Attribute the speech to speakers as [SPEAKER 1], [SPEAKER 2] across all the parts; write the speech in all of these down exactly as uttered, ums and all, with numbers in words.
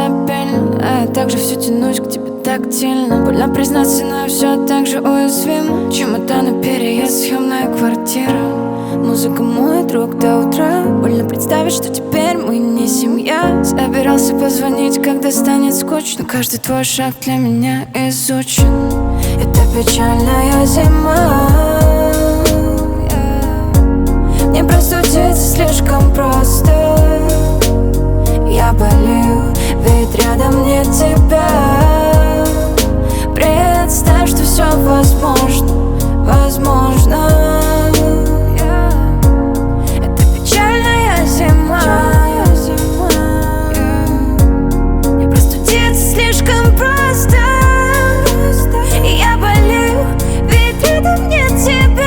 [SPEAKER 1] стабильно, а я также все тянусь к тебе тактильно. Больно признаться, но я все так же уязвим. Чемоданы, переезд, съемная квартира. Музыка мой друг до утра. Больно представить, что теперь мы не семья. Собирался позвонить, когда станет скучно. Каждый твой шаг для меня изучен. Это печальная зима. Мне простудиться слишком просто. Я болею, ведь рядом нет тебя. Представь, что все возможно, возможно. Это печальная зима. Мне простудиться слишком просто. Я болею, ведь рядом нет тебя.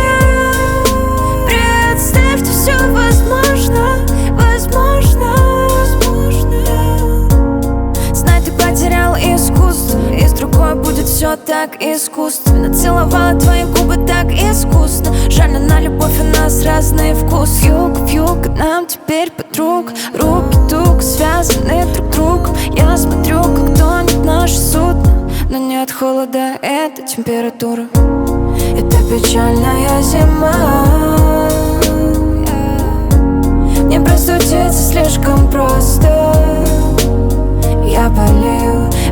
[SPEAKER 1] Представь, что все возможно, возможно. Знай, ты потерял искусство, и с другой будет все так искусственно. Целовала твои губы так искусно. Жаль, на любовь у нас разный вкус. Юг в юг, а нам теперь подруг. Руки туго связаны друг к другу. Я смотрю, как тонет наше судно, но нет холода, это температура. Это печальная зима. Мне простудиться слишком просто. Я болею,